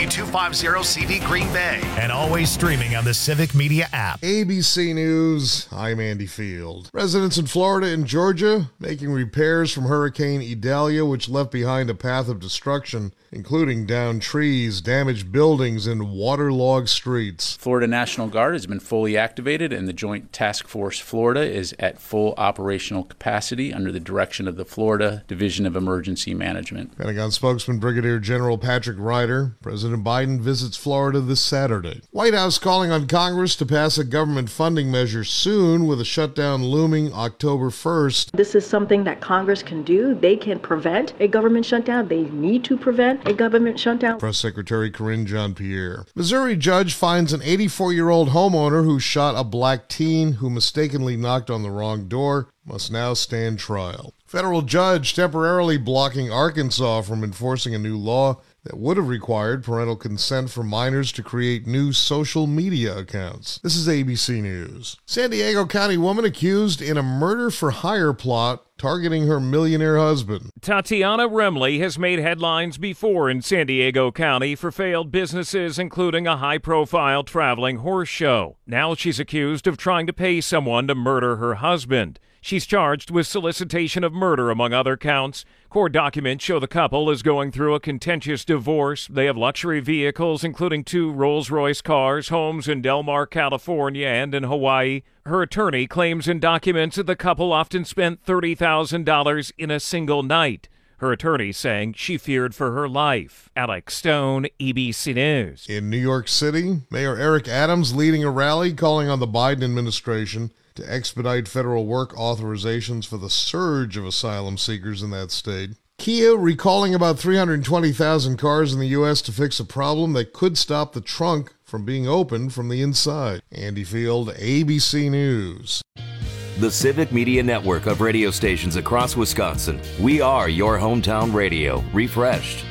W250CV Green Bay, and always streaming on the Civic Media app. ABC News, I'm Andy Field. Residents in Florida and Georgia making repairs from Hurricane Idalia, which left behind a path of destruction, including downed trees, damaged buildings, and waterlogged streets. Florida National Guard has been fully activated, and the Joint Task Force Florida is at full operational capacity under the direction of the Florida Division of Emergency Management. Pentagon spokesman Brigadier General Patrick Ryder. President Biden visits Florida this Saturday. White House calling on Congress to pass a government funding measure soon, with a shutdown looming October 1st. This is something that Congress can do. They can prevent a government shutdown. They need to prevent a government shutdown. Press Secretary Karine Jean-Pierre. Missouri judge finds an 84-year-old homeowner who shot a black teen who mistakenly knocked on the wrong door must now stand trial. Federal judge temporarily blocking Arkansas from enforcing a new law that would have required parental consent for minors to create new social media accounts. This is ABC News. San Diego County woman accused in a murder-for-hire plot targeting her millionaire husband. Tatiana Remley has made headlines before in San Diego County for failed businesses, including a high-profile traveling horse show. Now she's accused of trying to pay someone to murder her husband. She's charged with solicitation of murder, among other counts. Court documents show the couple is going through a contentious divorce. They have luxury vehicles, including 2 Rolls-Royce cars, homes in Del Mar, California, and in Hawaii. Her attorney claims in documents that the couple often spent $30,000 in a single night. Her attorney saying she feared for her life. Alex Stone, ABC News. In New York City, Mayor Eric Adams leading a rally calling on the Biden administration to expedite federal work authorizations for the surge of asylum seekers in that state. Kia recalling about 320,000 cars in the U.S. to fix a problem that could stop the trunk from being opened from the inside. Andy Field, ABC News. The Civic Media Network of radio stations across Wisconsin. We are your hometown radio, refreshed.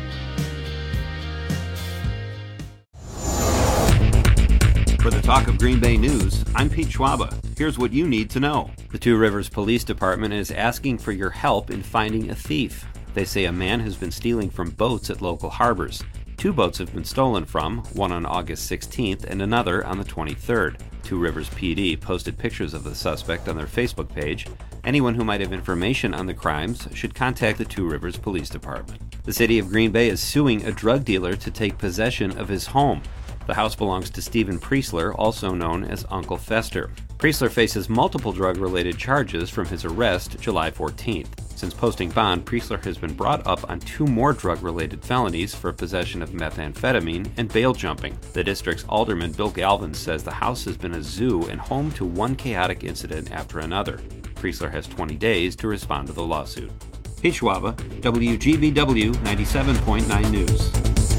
For the Talk of Green Bay News, I'm Pete Schwaba. Here's what you need to know. The Two Rivers Police Department is asking for your help in finding a thief. They say a man has been stealing from boats at local harbors. 2 boats have been stolen from, one on August 16th and another on the 23rd. Two Rivers PD posted pictures of the suspect on their Facebook page. Anyone who might have information on the crimes should contact the Two Rivers Police Department. The city of Green Bay is suing a drug dealer to take possession of his home. The house belongs to Stephen Priesler, also known as Uncle Fester. Priesler faces multiple drug-related charges from his arrest July 14th. Since posting bond, Priesler has been brought up on 2 more drug-related felonies for possession of methamphetamine and bail jumping. The district's alderman Bill Galvin says the house has been a zoo and home to one chaotic incident after another. Priesler has 20 days to respond to the lawsuit. Pete Schwaba, WGBW 97.9 News.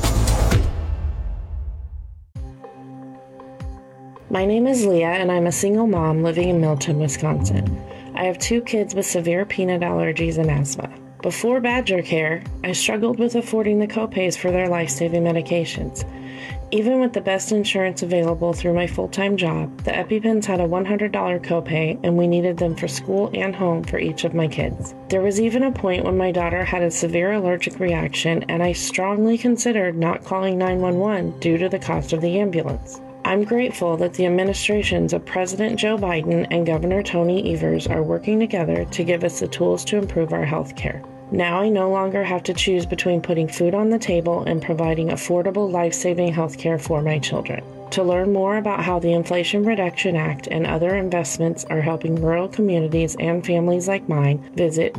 My name is Leah, and I'm a single mom living in Milton, Wisconsin. I have 2 kids with severe peanut allergies and asthma. Before Badger Care, I struggled with affording the copays for their life-saving medications. Even with the best insurance available through my full-time job, the EpiPens had a $100 copay, and we needed them for school and home for each of my kids. There was even a point when my daughter had a severe allergic reaction, and I strongly considered not calling 911 due to the cost of the ambulance. I'm grateful that the administrations of President Joe Biden and Governor Tony Evers are working together to give us the tools to improve our health care. Now I no longer have to choose between putting food on the table and providing affordable, life-saving health care for my children. To learn more about how the Inflation Reduction Act and other investments are helping rural communities and families like mine, visit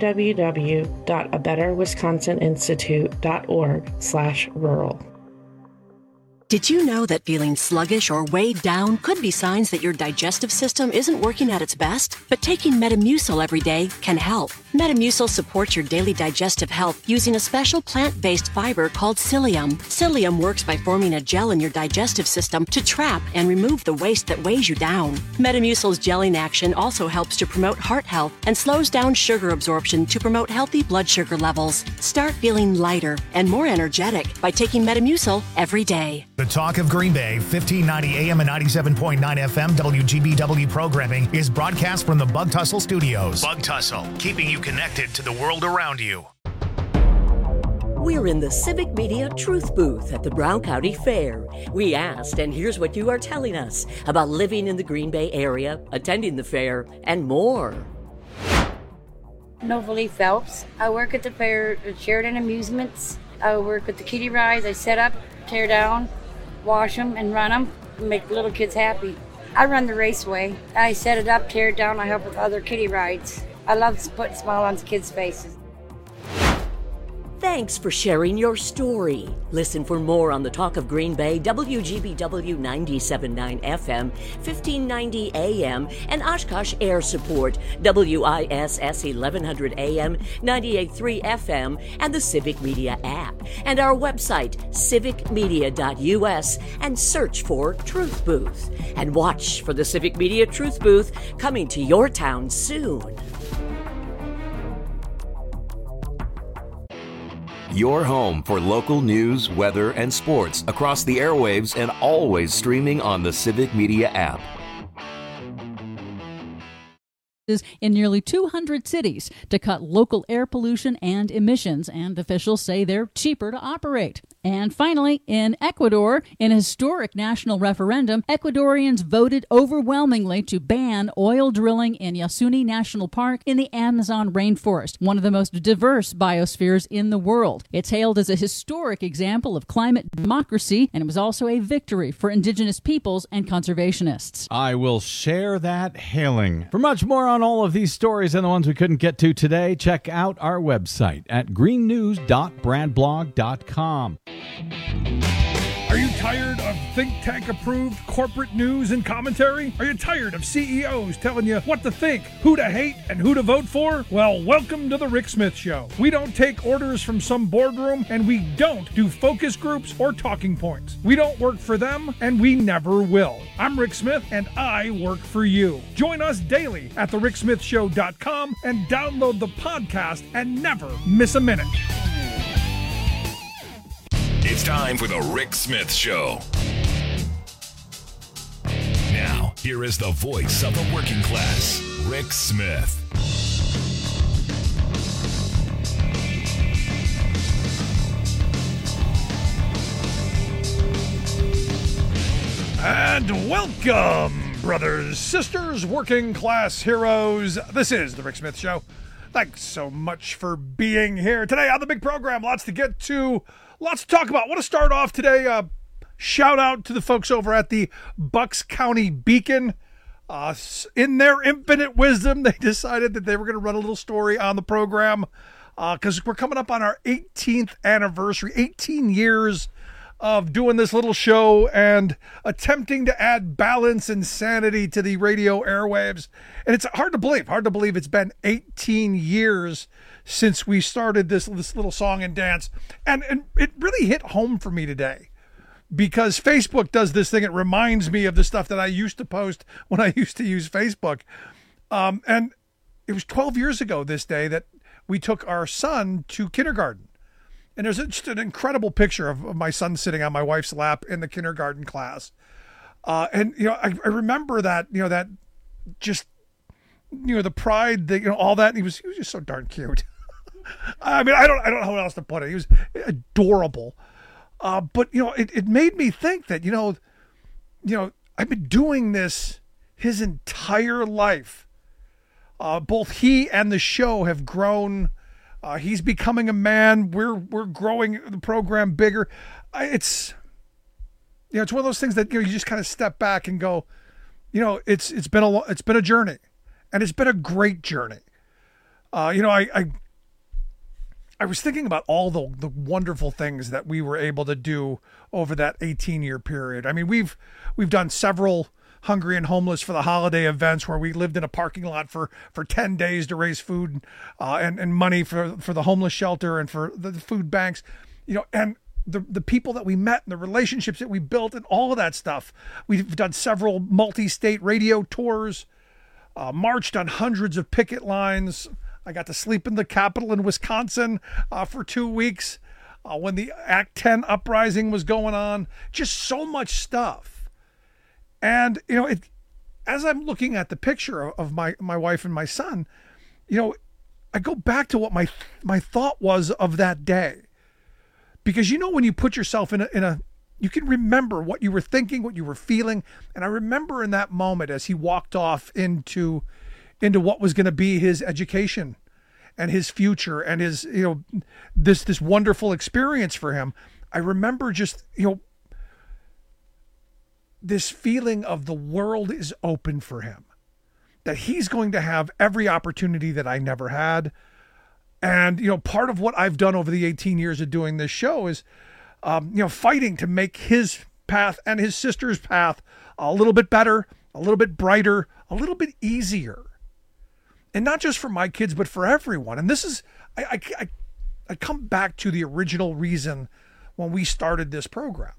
www.abetterwisconsininstitute.org/rural. Did you know that feeling sluggish or weighed down could be signs that your digestive system isn't working at its best? But taking Metamucil every day can help. Metamucil supports your daily digestive health using a special plant-based fiber called psyllium. Psyllium works by forming a gel in your digestive system to trap and remove the waste that weighs you down. Metamucil's gelling action also helps to promote heart health and slows down sugar absorption to promote healthy blood sugar levels. Start feeling lighter and more energetic by taking Metamucil every day. The Talk of Green Bay, 1590 AM and 97.9 FM WGBW programming is broadcast from the Bug Tussle Studios. Bug Tussle, keeping you connected to the world around you. We're in the Civic Media Truth Booth at the Brown County Fair. We asked, and here's what you are telling us about living in the Green Bay area, attending the fair, and more. Novalee Phelps. I work at the fair at Sheridan Amusements. I work with the kiddie rides. I set up, tear down, wash them, and run them, and make the little kids happy. I run the raceway. I set it up, tear it down. I help with other kiddie rides. I love putting a smile on the kids' faces. Thanks for sharing your story. Listen for more on the Talk of Green Bay, WGBW 97.9 FM, 1590 AM, and Oshkosh Air Support, WISS 1100 AM, 98.3 FM, and the Civic Media app. And our website, civicmedia.us, and search for Truth Booth. And watch for the Civic Media Truth Booth coming to your town soon. Your home for local news, weather, and sports across the airwaves and always streaming on the Civic Media app. In nearly 200 cities to cut local air pollution and emissions, and officials say they're cheaper to operate. And finally, in Ecuador, in a historic national referendum, Ecuadorians voted overwhelmingly to ban oil drilling in Yasuni National Park in the Amazon rainforest, one of the most diverse biospheres in the world. It's hailed as a historic example of climate democracy, and it was also a victory for indigenous peoples and conservationists. I will share that hailing. For much more on all of these stories and the ones we couldn't get to today, check out our website at greennews.bradblog.com. Are you tired of think tank approved corporate news and commentary? Are you tired of CEOs telling you what to think, who to hate, and who to vote for? Well, welcome to the Rick Smith Show. We don't take orders from some boardroom, and we don't do focus groups or talking points. We don't work for them, and we never will. I'm Rick Smith, and I work for you. Join us daily at thericksmithshow.com and download the podcast and never miss a minute. It's time for the Rick Smith Show. Now, here is the voice of the working class, Rick Smith. And welcome, brothers, sisters, working class heroes. This is the Rick Smith Show. Thanks so much for being here today on the big program. Lots to get to. Lots to talk about. I want to start off today. Shout out to the folks over at the Bucks County Beacon. In their infinite wisdom, they decided that they were going to run a little story on the program because we're coming up on our 18th anniversary, 18 years of doing this little show and attempting to add balance and sanity to the radio airwaves. And it's hard to believe it's been 18 years since we started this little song and dance. And it really hit home for me today because Facebook does this thing. It reminds me of the stuff that I used to post when I used to use Facebook. And it was 12 years ago this day that we took our son to kindergarten. And there's just an incredible picture of my son sitting on my wife's lap in the kindergarten class. And, I remember that, that just, the pride, that, all that. And he was just so darn cute. I mean, I don't know how else to put it. He was adorable. But, it made me think that, I've been doing this his entire life. Both he and the show have grown. He's becoming a man. We're growing the program bigger. It's one of those things that you just kind of step back and go, it's been a journey, and it's been a great journey. I was thinking about all the wonderful things that we were able to do over that 18-year period. I mean, we've done several Hungry and Homeless for the holiday events where we lived in a parking lot for 10 days to raise food and money for the homeless shelter and for the food banks, and the people that we met and the relationships that we built and all of that stuff. We've done several multi-state radio tours, marched on hundreds of picket lines. I got to sleep in the Capitol in Wisconsin for 2 weeks when the Act 10 uprising was going on. Just so much stuff. And, as I'm looking at the picture of my wife and my son, I go back to what my thought was of that day. Because when you put yourself in a you can remember what you were thinking, what you were feeling. And I remember in that moment as he walked off into what was going to be his education and his future and his, this wonderful experience for him. I remember just, this feeling of the world is open for him, that he's going to have every opportunity that I never had. And, part of what I've done over the 18 years of doing this show is, fighting to make his path and his sister's path a little bit better, a little bit brighter, a little bit easier. And not just for my kids, but for everyone. And this is, I come back to the original reason when we started this program.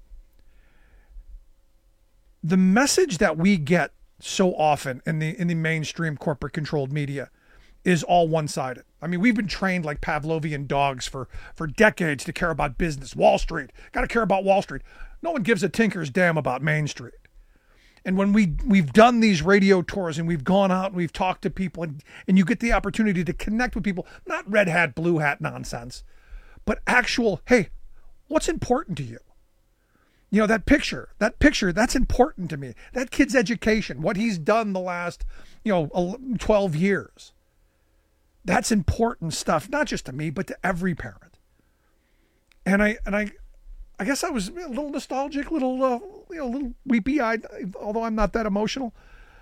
The message that we get so often in the mainstream corporate controlled media is all one-sided. I mean, we've been trained like Pavlovian dogs for decades to care about business. Wall Street, got to care about Wall Street. No one gives a tinker's damn about Main Street. And when we've done these radio tours and we've gone out and we've talked to people and you get the opportunity to connect with people, not red hat, blue hat nonsense, but actual, hey, what's important to you? That picture, that's important to me. That kid's education, what he's done the last, 12 years. That's important stuff, not just to me, but to every parent. And I guess I was a little nostalgic, a little weepy-eyed, although I'm not that emotional.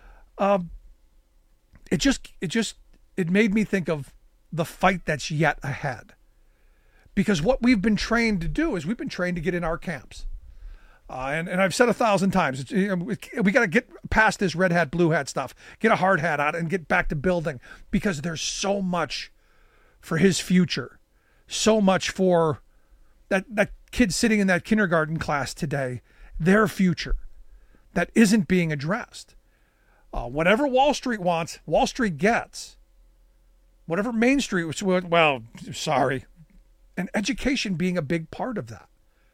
It made me think of the fight that's yet ahead. Because what we've been trained to do is we've been trained to get in our camps. And I've said 1,000 times, we got to get past this red hat, blue hat stuff, get a hard hat on and get back to building, because there's so much for his future, so much for that kid sitting in that kindergarten class today, their future that isn't being addressed. Whatever Wall Street wants, Wall Street gets. Whatever Main Street, sorry. And education being a big part of that.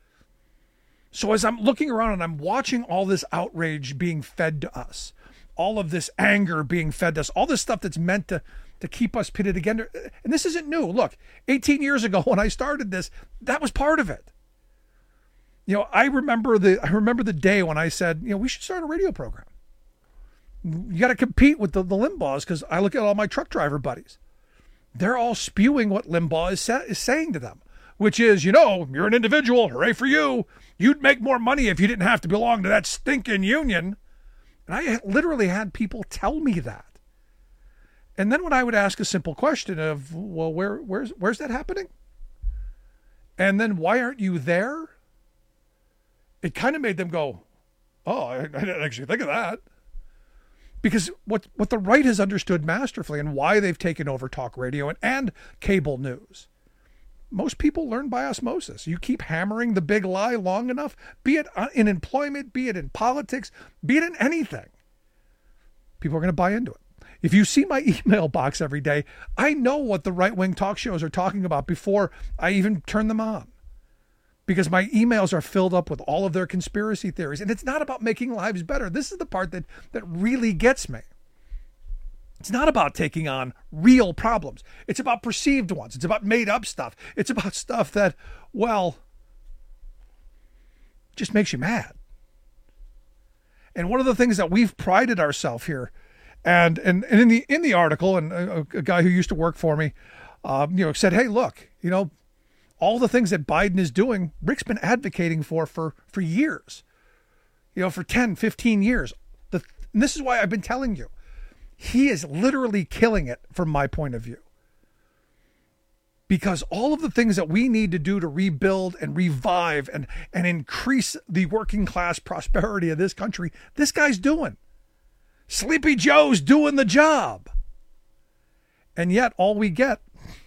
So as I'm looking around and I'm watching all this outrage being fed to us, all of this anger being fed to us, all this stuff that's meant to keep us pitted together. And this isn't new. Look, 18 years ago when I started this, that was part of it. I remember the day when I said, we should start a radio program. You got to compete with the Limbaughs, because I look at all my truck driver buddies. They're all spewing what Limbaugh is saying to them, which is, you're an individual. Hooray for you. You'd make more money if you didn't have to belong to that stinking union. And I literally had people tell me that. And then when I would ask a simple question of, well, where's that happening? And then why aren't you there? It kind of made them go, oh, I didn't actually think of that. Because what the right has understood masterfully and why they've taken over talk radio and cable news, most people learn by osmosis. You keep hammering the big lie long enough, be it in employment, be it in politics, be it in anything, people are going to buy into it. If you see my email box every day, I know what the right-wing talk shows are talking about before I even turn them on, because my emails are filled up with all of their conspiracy theories. And it's not about making lives better. This is the part that really gets me. It's not about taking on real problems. It's about perceived ones. It's about made up stuff. It's about stuff that, just makes you mad. And one of the things that we've prided ourselves here, and in the article, and a guy who used to work for me, said, hey, look, all the things that Biden is doing, Rick's been advocating for years, for 10, 15 years. And this is why I've been telling you, he is literally killing it from my point of view. Because all of the things that we need to do to rebuild and revive and increase the working class prosperity of this country, this guy's doing. Sleepy Joe's doing the job. And yet all we get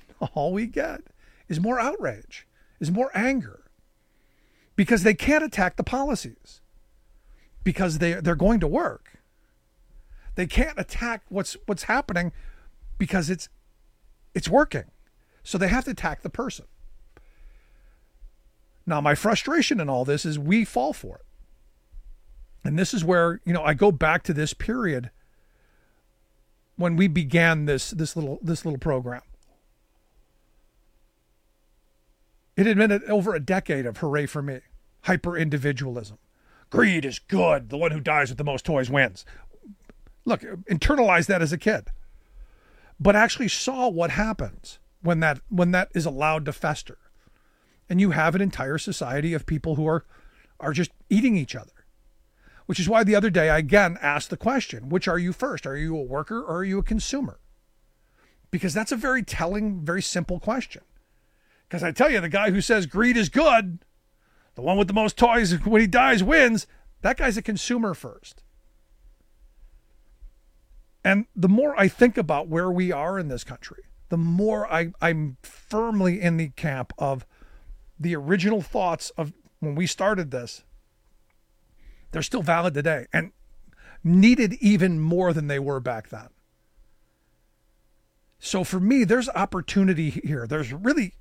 is more outrage, is more anger, because they can't attack the policies, because they're going to work. They can't attack what's happening because it's working. So they have to attack the person. Now, my frustration in all this is we fall for it. And this is where, I go back to this period when we began this little program. It had been over a decade of hooray for me, hyper-individualism. Greed is good. The one who dies with the most toys wins. Look, internalize that as a kid, but actually saw what happens when that is allowed to fester. And you have an entire society of people who are just eating each other, which is why the other day I again asked the question, which are you first? Are you a worker or are you a consumer? Because that's a very telling, very simple question. Because I tell you, the guy who says greed is good, the one with the most toys when he dies wins, that guy's a consumer first. And the more I think about where we are in this country, the more I'm firmly in the camp of the original thoughts of when we started this. They're still valid today and needed even more than they were back then. So for me, there's opportunity here. There's really,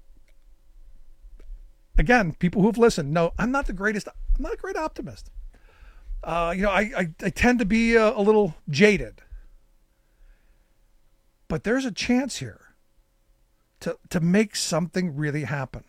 again, people who've listened know I'm not the greatest. I'm not a great optimist. I tend to be a little jaded. But there's a chance here to make something really happen.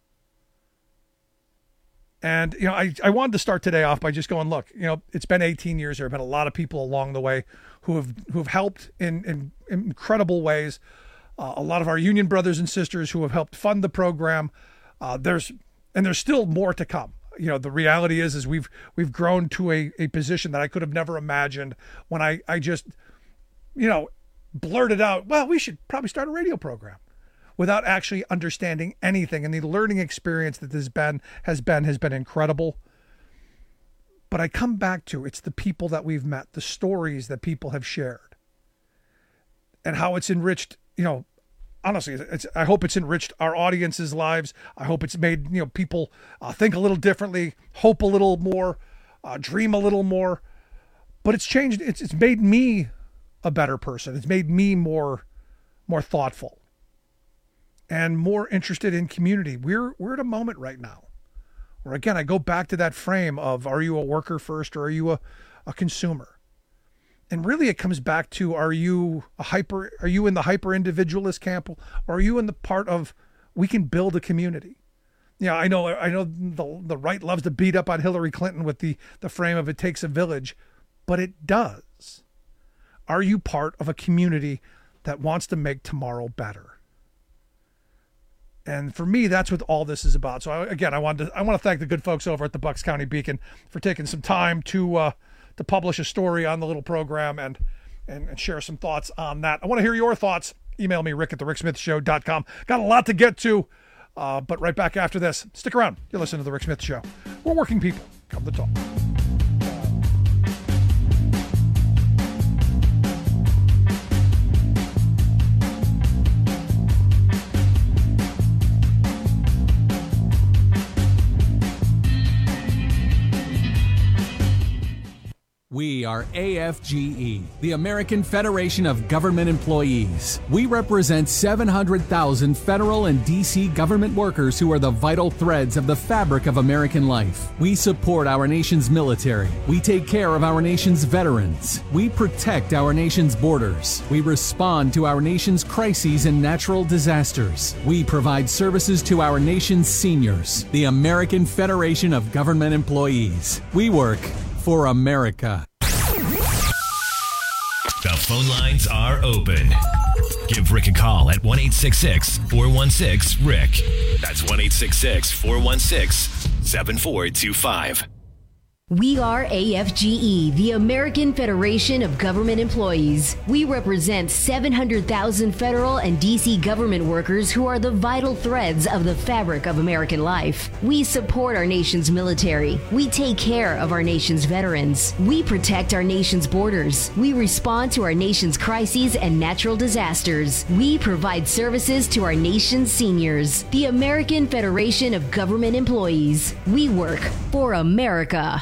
And, I wanted to start today off by just going, look, it's been 18 years. There have been a lot of people along the way who have helped in incredible ways. A lot of our union brothers and sisters who have helped fund the program. There's still more to come. The reality is we've grown to a position that I could have never imagined when I just, blurted out, well, we should probably start a radio program, without actually understanding anything. And the learning experience that has been incredible. But I come back to, it's the people that we've met, the stories that people have shared, and how it's enriched, honestly, I hope it's enriched our audience's lives. I hope it's made, people think a little differently, hope a little more, dream a little more. But it's changed. It's made me a better person. It's made me more thoughtful and more interested in community. We're at a moment right now where, again, I go back to that frame of, are you a worker first or are you a consumer? And really it comes back to, are you in the hyper individualist camp, or are you in the part of, we can build a community? I know the right loves to beat up on Hillary Clinton with the frame of it takes a village, but it does. Are you part of a community that wants to make tomorrow better? And for me, that's what all this is about. So again, I want to thank the good folks over at the Bucks County Beacon for taking some time to publish a story on the little program and share some thoughts on that. I want to hear your thoughts. Email me, rick@thericksmithshow.com. Got a lot to get to, but right back after this. Stick around. You're listening to The Rick Smith Show. We're working people. Come to talk. We are AFGE, the American Federation of Government Employees. We represent 700,000 federal and D.C. government workers who are the vital threads of the fabric of American life. We support our nation's military. We take care of our nation's veterans. We protect our nation's borders. We respond to our nation's crises and natural disasters. We provide services to our nation's seniors. The American Federation of Government Employees. We work for America. The phone lines are open. Give Rick a call at 1-866-416-RICK. That's 1-866-416-7425. We are AFGE, the American Federation of Government Employees. We represent 700,000 federal and D.C. government workers who are the vital threads of the fabric of American life. We support our nation's military. We take care of our nation's veterans. We protect our nation's borders. We respond to our nation's crises and natural disasters. We provide services to our nation's seniors. The American Federation of Government Employees. We work for America.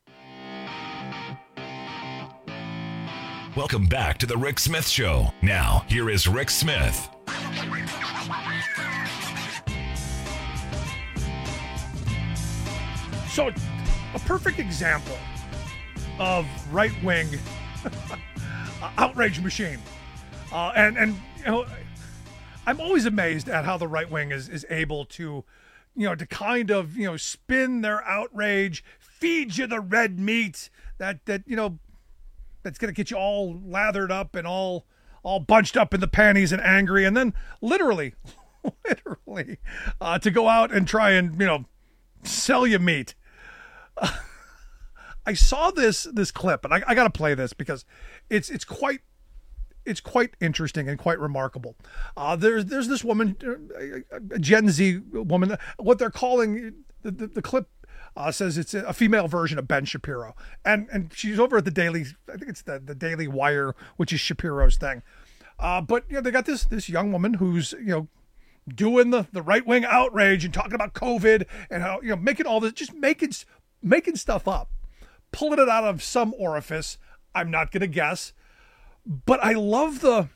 Welcome back to the Rick Smith Show. Now, here is Rick Smith. So, a perfect example of right-wing outrage machine. And I'm always amazed at how the right wing is able to to kind of, spin their outrage, feed you the red meat that's going to get you all lathered up and all bunched up in the panties and angry, and then literally to go out and try and, sell you meat. I saw this clip, and I got to play this because it's quite interesting and quite remarkable. There's this woman, a Gen Z woman, what they're calling the clip says it's a female version of Ben Shapiro, and she's over at the Daily, I think it's the Daily Wire, which is Shapiro's thing. But they got this young woman who's doing the right wing outrage and talking about COVID and how making all this, just making stuff up, pulling it out of some orifice. I'm not gonna guess. But I love the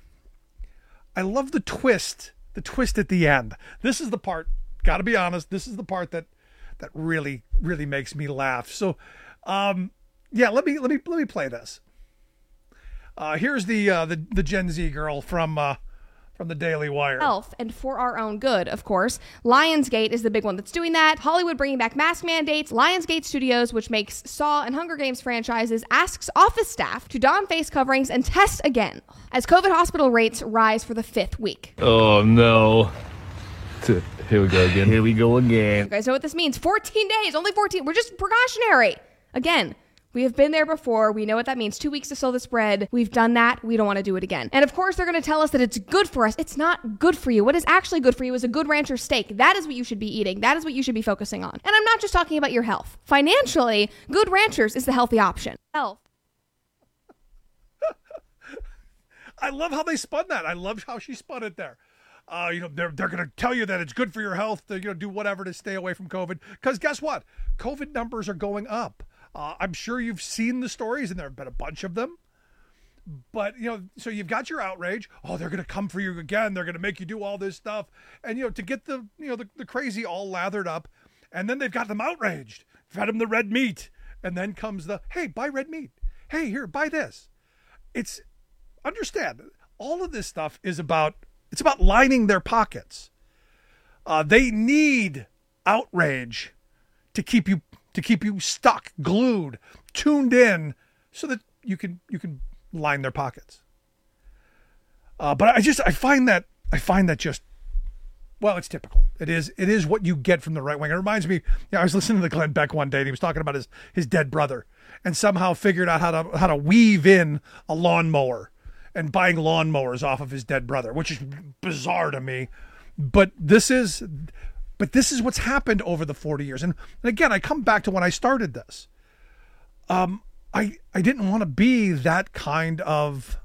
twist at the end. This is the part, gotta be honest, this is the part that really, really makes me laugh. So, let me play this. Here's the Gen Z girl from the Daily Wire. Health and for our own good, of course. Lionsgate is the big one that's doing that. Hollywood bringing back mask mandates. Lionsgate Studios, which makes Saw and Hunger Games franchises, asks office staff to don face coverings and test again as COVID hospital rates rise for the 5th week. Oh, no. Here we go again. Here we go again. You guys know what this means. 14 days, only 14. We're just precautionary. Again, we have been there before. We know what that means. 2 weeks to slow the spread. We've done that. We don't want to do it again. And of course, they're going to tell us that it's good for us. It's not good for you. What is actually good for you is a good rancher steak. That is what you should be eating. That is what you should be focusing on. And I'm not just talking about your health. Financially, Good Ranchers is the healthy option. Health. I love how they spun that. I love how she spun it there. They're going to tell you that it's good for your health to do whatever to stay away from COVID. Because guess what? COVID numbers are going up. I'm sure you've seen the stories, and there have been a bunch of them. But, so you've got your outrage. Oh, they're going to come for you again. They're going to make you do all this stuff. And, to get the crazy all lathered up. And then they've got them outraged. Fed them the red meat. And then comes the, hey, buy red meat. Hey, here, buy this. Understand, all of this stuff is about lining their pockets. They need outrage to keep you stuck, glued, tuned in, so that you can line their pockets. But I find that just, well, it's typical. It is what you get from the right wing. It reminds me, I was listening to Glenn Beck one day, and he was talking about his dead brother, and somehow figured out how to weave in a lawnmower and buying lawnmowers off of his dead brother, which is bizarre to me. But this is what's happened over the 40 years. And again, I come back to when I started this. I didn't want to be that kind of,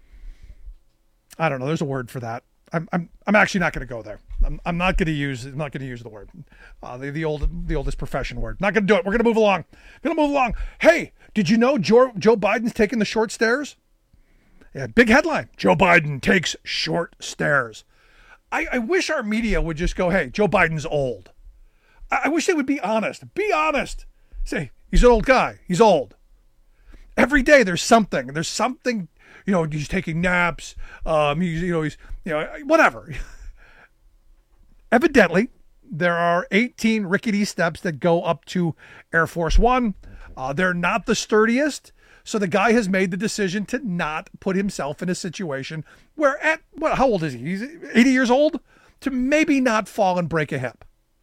I don't know, there's a word for that. I'm actually not going to go there. I'm not going to use the word, the oldest profession word. Not going to do it. We're going to move along. Hey, did you know Joe Biden's taking the short stairs? Yeah, big headline. Joe Biden takes short stairs. I wish our media would just go, hey, Joe Biden's old. I wish they would be honest. Be honest. Say, he's an old guy. He's old. Every day there's something. He's taking naps. He's whatever. Evidently, there are 18 rickety steps that go up to Air Force One. They're not the sturdiest. So the guy has made the decision to not put himself in a situation where how old is he? He's 80 years old? To maybe not fall and break a hip.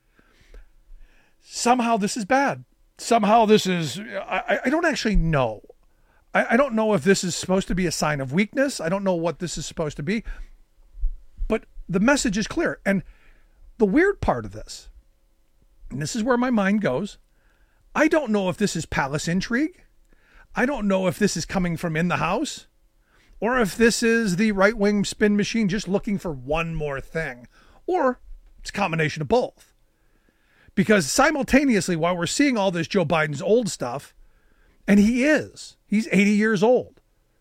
Somehow this is bad. Somehow this is, I don't actually know. I don't know if this is supposed to be a sign of weakness. I don't know what this is supposed to be. But the message is clear. And the weird part of this, and this is where my mind goes, I don't know if this is palace intrigue. I don't know if this is coming from in the house, or if this is the right-wing spin machine just looking for one more thing, or it's a combination of both. Because simultaneously, while we're seeing all this Joe Biden's old stuff, and he's 80 years old,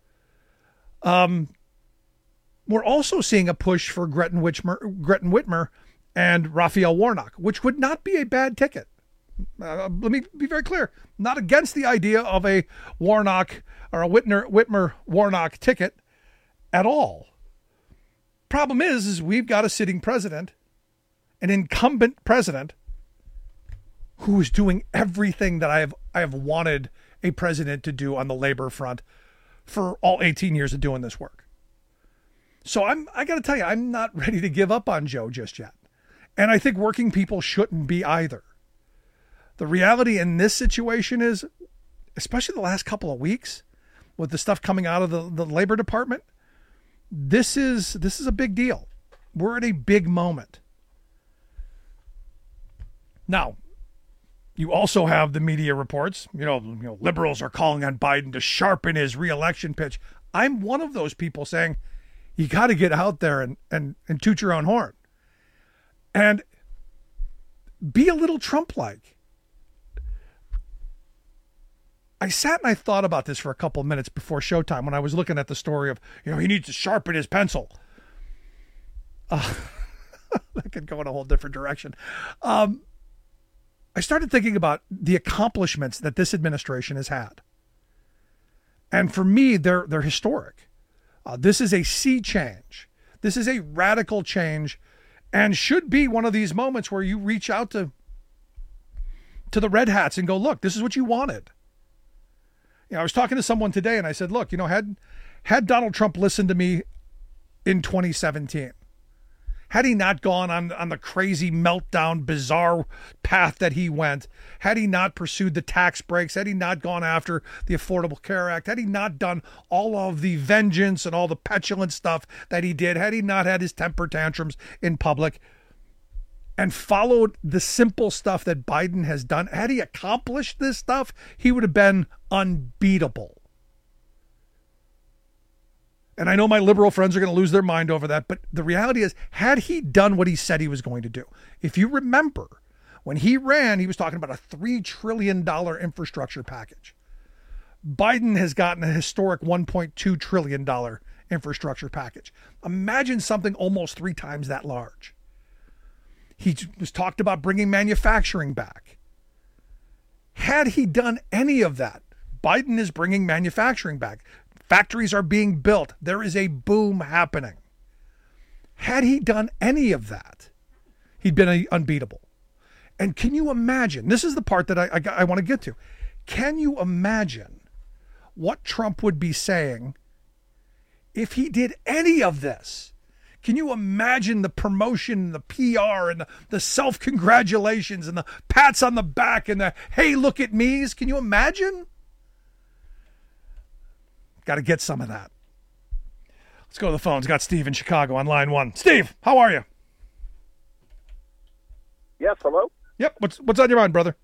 we're also seeing a push for Gretchen Whitmer and Raphael Warnock, which would not be a bad ticket. Let me be very clear. Not against the idea of a Warnock or a Whitmer Warnock ticket at all. Problem is we've got a sitting president, an incumbent president, who is doing everything that I have wanted a president to do on the labor front for all 18 years of doing this work. So I got to tell you, I'm not ready to give up on Joe just yet. And I think working people shouldn't be either. The reality in this situation is, especially the last couple of weeks, with the stuff coming out of the Labor Department, this is a big deal. We're at a big moment. Now, you also have the media reports. You know, liberals are calling on Biden to sharpen his re-election pitch. I'm one of those people saying, you got to get out there and toot your own horn. And be a little Trump-like. I sat and I thought about this for a couple of minutes before showtime when I was looking at the story of, he needs to sharpen his pencil. That could go in a whole different direction. I started thinking about the accomplishments that this administration has had. And for me, they're historic. This is a sea change. This is a radical change and should be one of these moments where you reach out to the red hats and go, look, this is what you wanted. I was talking to someone today and I said, look, had Donald Trump listened to me in 2017, had he not gone on the crazy meltdown, bizarre path that he went, had he not pursued the tax breaks, had he not gone after the Affordable Care Act, had he not done all of the vengeance and all the petulant stuff that he did, had he not had his temper tantrums in public and followed the simple stuff that Biden has done, had he accomplished this stuff, he would have been unbeatable. And I know my liberal friends are going to lose their mind over that, but the reality is, had he done what he said he was going to do, if you remember, when he ran, he was talking about a $3 trillion infrastructure package. Biden has gotten a historic $1.2 trillion infrastructure package. Imagine something almost 3 times that large. He was talked about bringing manufacturing back. Had he done any of that, Biden is bringing manufacturing back. Factories are being built. There is a boom happening. Had he done any of that, he'd been unbeatable. And can you imagine? This is the part that I want to get to. Can you imagine what Trump would be saying if he did any of this? Can you imagine the promotion, the PR, and the self-congratulations, and the pats on the back, and the, hey, look at me's? Can you imagine? Got to get some of that. Let's go to the phones. Got Steve in Chicago on line 1. Steve, how are you? Yes, hello? Yep, what's on your mind, brother?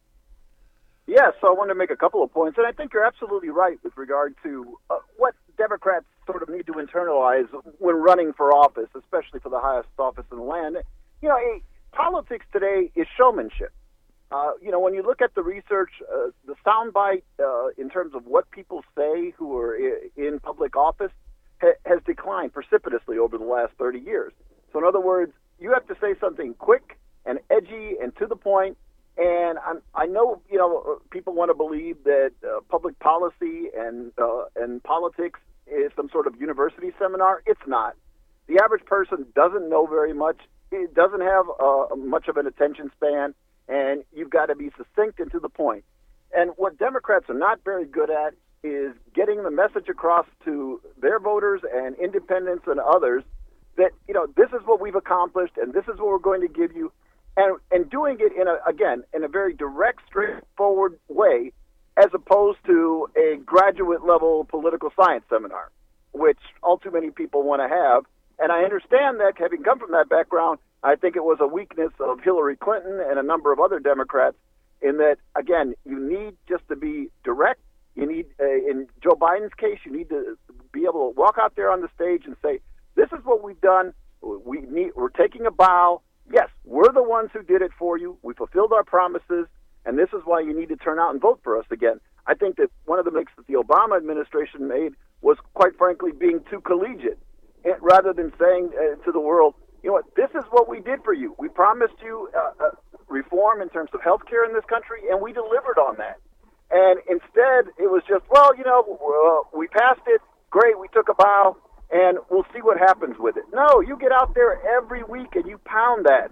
Yes, so I want to make a couple of points, and I think you're absolutely right with regard to what Democrats sort of need to internalize when running for office, especially for the highest office in the land. Politics today is showmanship. When you look at the research, the soundbite in terms of what people say who are in public office has declined precipitously over the last 30 years. So in other words, you have to say something quick and edgy and to the point. And I know, people want to believe that public policy and politics is some sort of university seminar. It's not. The average person doesn't know very much. It doesn't have much of an attention span, and you've got to be succinct and to the point. And what Democrats are not very good at is getting the message across to their voters and independents and others that, this is what we've accomplished and this is what we're going to give you. And doing it in a very direct, straightforward way, as opposed to a graduate level political science seminar, which all too many people want to have. And I understand that, having come from that background, I think it was a weakness of Hillary Clinton and a number of other Democrats in that, again, you need just to be direct. You need, in Joe Biden's case, you need to be able to walk out there on the stage and say, this is what we've done. We're taking a bow. Yes, we're the ones who did it for you. We fulfilled our promises, and this is why you need to turn out and vote for us again. I think that one of the mistakes that the Obama administration made was, quite frankly, being too collegiate, rather than saying to the world, this is what we did for you. We promised you reform in terms of health care in this country, and we delivered on that. And instead, it was just, we passed it. Great, we took a bow. And we'll see what happens with it. No, you get out there every week and you pound that.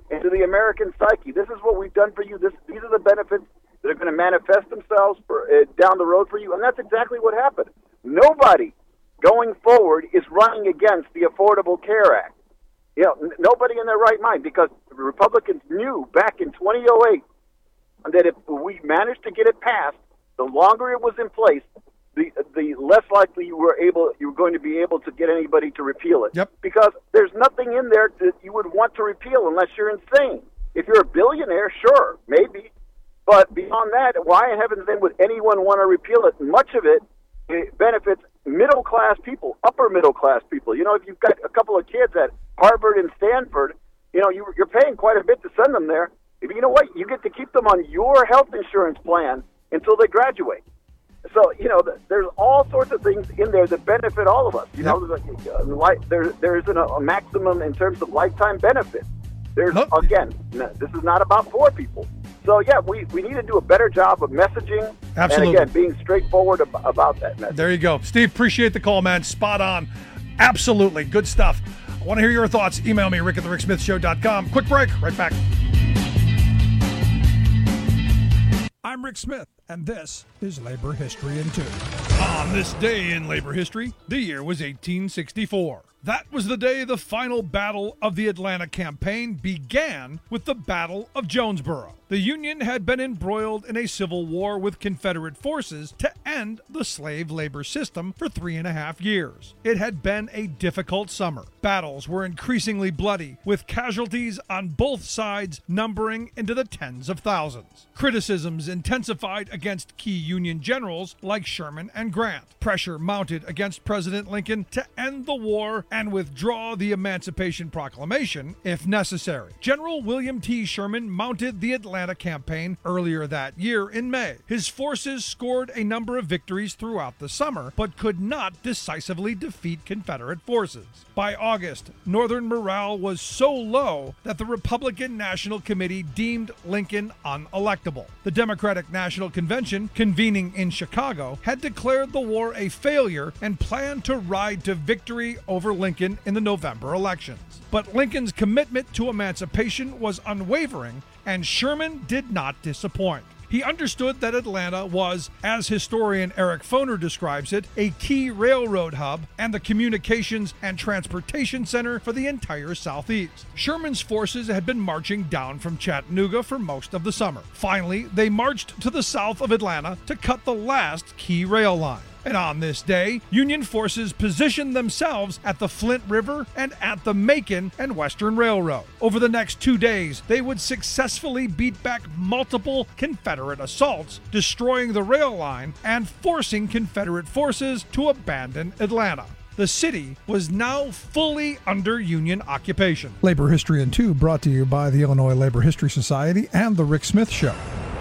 into the American psyche. This is what we've done for you. These are the benefits that are going to manifest themselves down the road for you. And that's exactly what happened. Nobody going forward is running against the Affordable Care Act. You know, nobody in their right mind, because the Republicans knew back in 2008 that if we managed to get it passed, the longer it was in place, the less likely you were going to be able to get anybody to repeal it. Yep. Because there's nothing in there that you would want to repeal unless you're insane. If you're a billionaire, sure, maybe. But beyond that, why in heaven's name would anyone want to repeal it? Much of it benefits middle-class people, upper-middle-class people. You know, if you've got a couple of kids at Harvard and Stanford, you know, you're paying quite a bit to send them there. If you know what, you get to keep them on your health insurance plan until they graduate. So, you know, there's all sorts of things in there that benefit all of us. You know, there isn't a maximum in terms of lifetime benefit. Again, this is not about poor people. So, yeah, we need to do a better job of messaging. Absolutely. And, again, being straightforward about that message. There you go. Steve, appreciate the call, man. Spot on. Absolutely. Good stuff. I want to hear your thoughts. Email me, rick@thericksmithshow.com. Quick break. Right back. I'm Rick Smith, and this is Labor History in 2. On this day in labor history, the year was 1864. That was the day the final battle of the Atlanta campaign began with the Battle of Jonesboro. The Union had been embroiled in a civil war with Confederate forces to end the slave labor system for 3.5 years. It had been a difficult summer. Battles were increasingly bloody, with casualties on both sides numbering into the tens of thousands. Criticisms intensified against key Union generals like Sherman and Grant. Pressure mounted against President Lincoln to end the war and withdraw the Emancipation Proclamation if necessary. General William T. Sherman mounted the Atlanta campaign earlier that year in May. His forces scored a number of victories throughout the summer, but could not decisively defeat Confederate forces. By August, Northern morale was so low that the Republican National Committee deemed Lincoln unelectable. The Democratic National Convention, convening in Chicago, had declared the war a failure and planned to ride to victory over Lincoln in the November elections. But Lincoln's commitment to emancipation was unwavering, and Sherman did not disappoint. He understood that Atlanta was, as historian Eric Foner describes it, a key railroad hub and the communications and transportation center for the entire Southeast. Sherman's forces had been marching down from Chattanooga for most of the summer. Finally, they marched to the south of Atlanta to cut the last key rail line. And on this day, Union forces positioned themselves at the Flint River and at the Macon and Western Railroad. Over the next 2 days, they would successfully beat back multiple Confederate assaults, destroying the rail line and forcing Confederate forces to abandon Atlanta. The city was now fully under Union occupation. Labor History in 2 brought to you by the Illinois Labor History Society and The Rick Smith Show.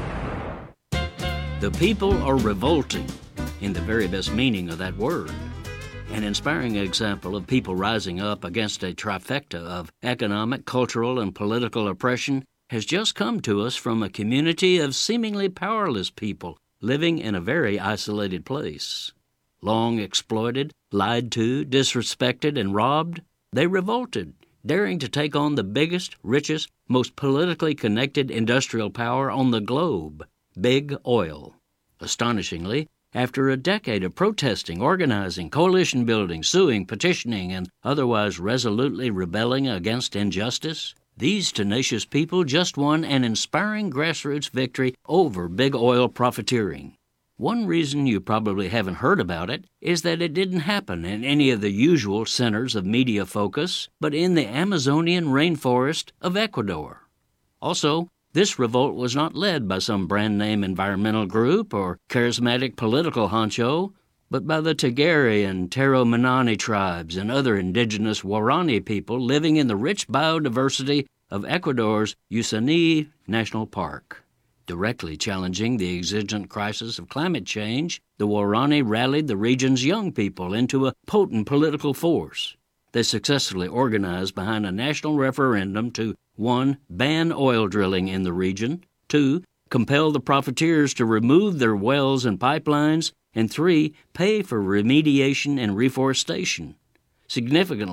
The people are revolting in the very best meaning of that word. An inspiring example of people rising up against a trifecta of economic, cultural, and political oppression has just come to us from a community of seemingly powerless people living in a very isolated place. Long exploited, lied to, disrespected, and robbed, they revolted, daring to take on the biggest, richest, most politically connected industrial power on the globe, Big Oil. Astonishingly, after a decade of protesting, organizing, coalition building, suing, petitioning, and otherwise resolutely rebelling against injustice, these tenacious people just won an inspiring grassroots victory over Big Oil profiteering. One reason you probably haven't heard about it is that it didn't happen in any of the usual centers of media focus, but in the Amazonian rainforest of Ecuador. Also, this revolt was not led by some brand-name environmental group or charismatic political honcho, but by the Tagari and Taromanani tribes and other indigenous Waorani people living in the rich biodiversity of Ecuador's Usani National Park. Directly challenging the exigent crisis of climate change, the Waorani rallied the region's young people into a potent political force. They successfully organized behind a national referendum to 1. Ban oil drilling in the region, 2. Compel the profiteers to remove their wells and pipelines, and 3. Pay for remediation and reforestation. Significantly,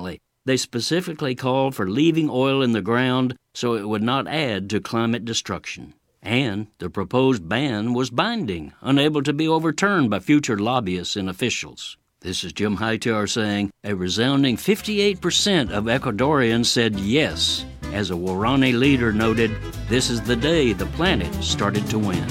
They specifically called for leaving oil in the ground so it would not add to climate destruction. And the proposed ban was binding, unable to be overturned by future lobbyists and officials. This is Jim Hightower saying a resounding 58% of Ecuadorians said yes. As a Warani leader noted, this is the day the planet started to win.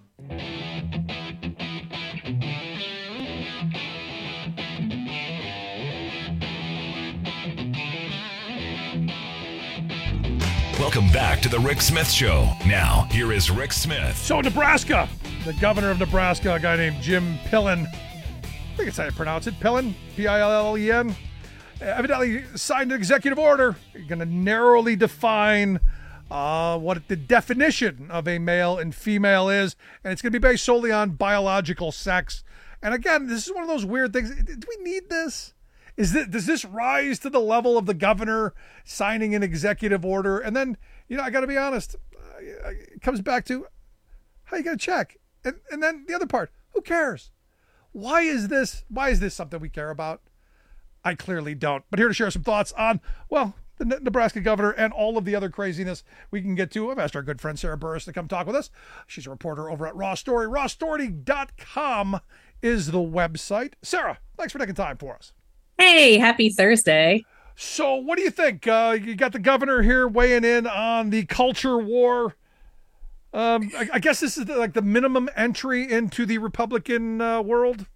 Welcome back to the Rick Smith Show. Now, here is Rick Smith. So Nebraska, the governor of Nebraska, a guy named Jim Pillen, I think it's how you pronounce it, Pillen, Pillen, evidently signed an executive order going to narrowly define what the definition of a male and female is, and it's going to be based solely on biological sex. And again, this is one of those weird things. Do we need this? Does this rise to the level of the governor signing an executive order? And then, I got to be honest, it comes back to how you got to check. And then the other part, who cares? Why is this something we care about? I clearly don't. But here to share some thoughts on, well, the Nebraska governor and all of the other craziness we can get to. I've asked our good friend Sarah Burris to come talk with us. She's a reporter over at Raw Story. RawStory.com is the website. Sarah, thanks for taking time for us. Hey, happy Thursday. So what do you think? You got the governor here weighing in on the culture war. I guess this is like the minimum entry into the Republican world.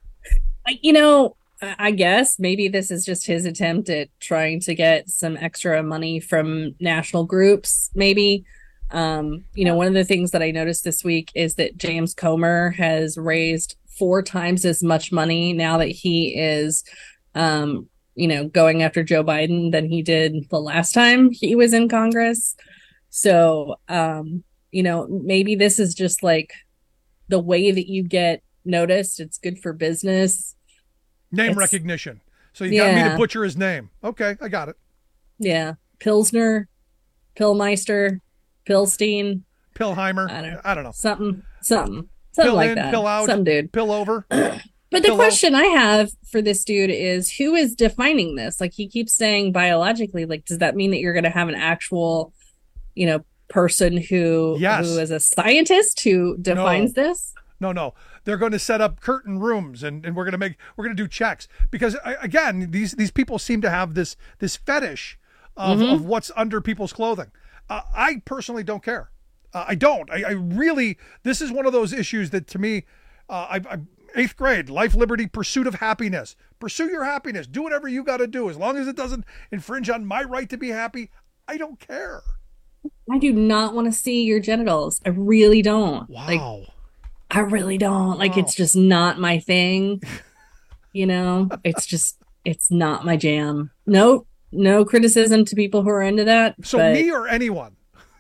I guess maybe this is just his attempt at trying to get some extra money from national groups, maybe. One of the things that I noticed this week is that James Comer has raised 4 times as much money now that he is going after Joe Biden than he did the last time he was in Congress. So, maybe this is just like the way that you get noticed. It's good for business. Name recognition. So you got me to butcher his name. Okay, I got it. Yeah. Pilsner, Pillmeister, Pilstein. Pillheimer. I don't know. Something pill like in, that. Pill out. Some dude. Pill over. But the question I have for this dude is, who is defining this? Like, he keeps saying biologically, like, does that mean that you're going to have an actual, person who is a scientist who defines this? No. They're going to set up curtain rooms and we're going to do checks because again, these people seem to have this fetish of what's under people's clothing. I personally don't care. I don't. I really, this is one of those issues that to me, 8th grade, life, liberty, pursuit of happiness. Pursue your happiness. Do whatever you got to do. As long as it doesn't infringe on my right to be happy, I don't care. I do not want to see your genitals. I really don't. Wow. I really don't. Like, it's just not my thing. It's not my jam. No criticism to people who are into that. So me or anyone?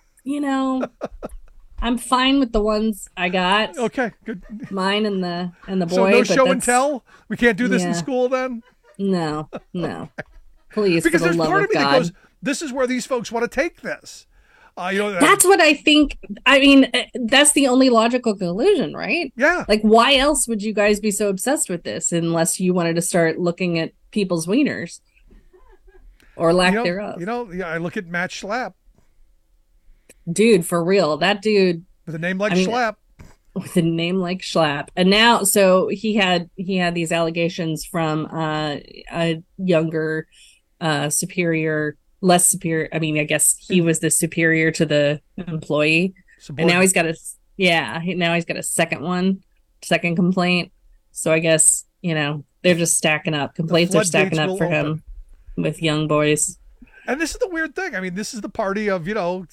I'm fine with the ones I got. Okay, good. Mine and the boy. So no show and tell? We can't do this in school then? No. Please, because for the there's love part of of me God. that goes, this is where these folks want to take this. That's what I think. I mean, that's the only logical conclusion, right? Yeah. Like, why else would you guys be so obsessed with this unless you wanted to start looking at people's wieners or lack thereof? I look at Matt Schlapp. Dude, for real. That dude. With a name like Schlapp. With a name like Schlapp. And now, so he had these allegations from a younger, superior, less superior. I mean, I guess he was the superior to the employee. And now he's got a second complaint. So I guess, they're just stacking up. Complaints are stacking up for him with young boys. And this is the weird thing. I mean, this is the party of,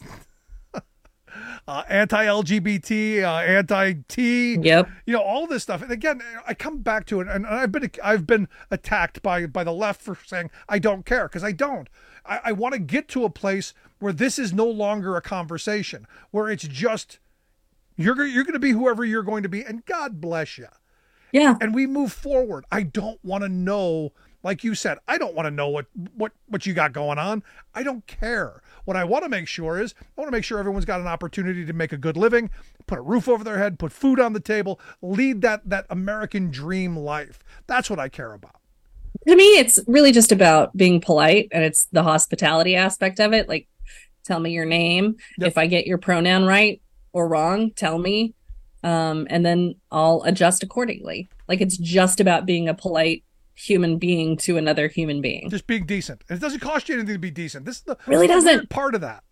anti-LGBT, anti-T, all this stuff. And again, I come back to it, and I've been attacked by the left for saying I don't care, because I don't. I want to get to a place where this is no longer a conversation, where it's just you're going to be whoever you're going to be, and God bless you. Yeah. And we move forward. I don't want to know, like you said, I don't want to know what you got going on. I don't care. What I want to make sure is everyone's got an opportunity to make a good living, put a roof over their head, put food on the table, lead that American dream life. That's what I care about. To me, it's really just about being polite, and it's the hospitality aspect of it. Like, tell me your name. Yep. If I get your pronoun right or wrong, tell me. And then I'll adjust accordingly. Like, it's just about being a polite human being to another human being. Just being decent. And it doesn't cost you anything to be decent. This is the really doesn't part of that.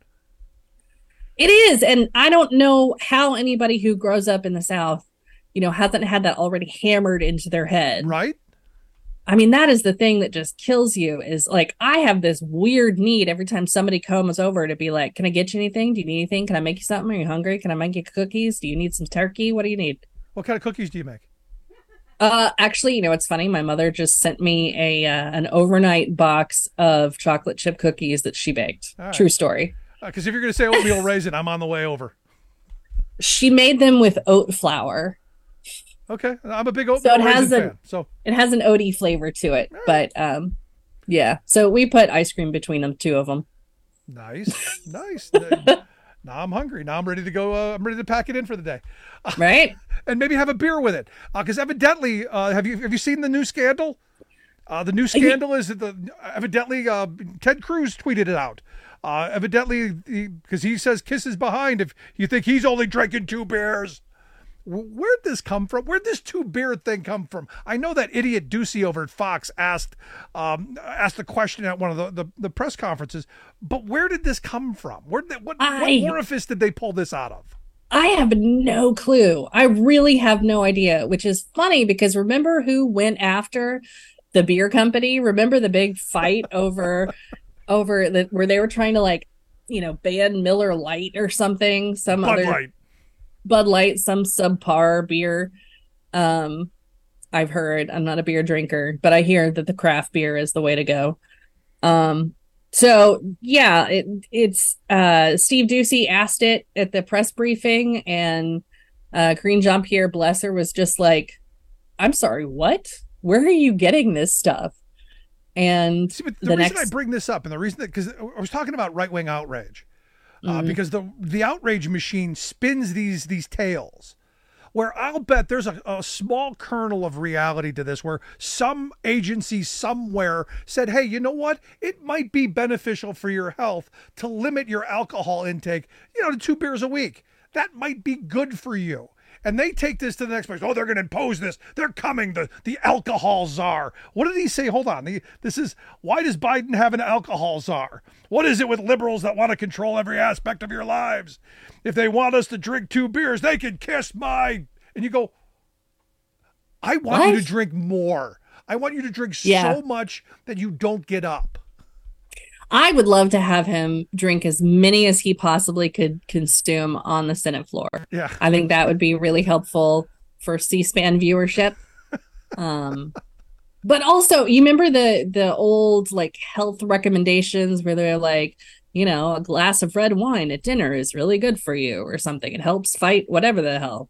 It is. And I don't know how anybody who grows up in the South, hasn't had that already hammered into their head. Right. I mean, that is the thing that just kills you is like, I have this weird need every time somebody comes over to be like, can I get you anything? Do you need anything? Can I make you something? Are you hungry? Can I make you cookies? Do you need some turkey? What do you need? What kind of cookies do you make? Actually, it's funny. My mother just sent me an overnight box of chocolate chip cookies that she baked. Right. True story. Because if you're going to say oatmeal raisin, I'm on the way over. She made them with oat flour. Okay, I'm a big oatmeal raisin fan. So it has an oaty flavor to it, but yeah. So we put ice cream between them, two of them. Nice. Now I'm hungry. Now I'm ready to go. I'm ready to pack it in for the day. Right. And maybe have a beer with it. Because evidently, have you seen the new scandal? The new scandal is that evidently Ted Cruz tweeted it out. Evidently, because he says kiss his behind if you think he's only drinking 2 beers. Where'd this come from? Where'd this 2 beer thing come from? I know that idiot Ducey over at Fox asked the question at one of the press conferences, but where did this come from? What orifice did they pull this out of? I have no clue. I really have no idea, which is funny because remember who went after the beer company? Remember the big fight over where they were trying to ban Miller Lite or something? Bud Light, some subpar beer. I've heard, I'm not a beer drinker, but I hear that the craft beer is the way to go. So yeah, it's Steve Ducey asked it at the press briefing, and Karine Jean-Pierre, bless her, was just like, I'm sorry, what? Where are you getting this stuff? And the reason I bring this up, and the reason that, because I was talking about right-wing outrage, because the outrage machine spins these tales where I'll bet there's a small kernel of reality to this, where some agency somewhere said, hey, you know what? It might be beneficial for your health to limit your alcohol intake, to 2 beers a week. That might be good for you. And they take this to the next place. Oh, they're going to impose this. They're coming, the alcohol czar. What did he say? Hold on. Why does Biden have an alcohol czar? What is it with liberals that want to control every aspect of your lives? If they want us to drink 2 beers, they can kiss my... And you go, I want you to drink more. I want you to drink so much that you don't get up. I would love to have him drink as many as he possibly could consume on the Senate floor. Yeah. I think that would be really helpful for C-SPAN viewership. But also, you remember the old health recommendations where they're like, a glass of red wine at dinner is really good for you or something. It helps fight whatever the hell.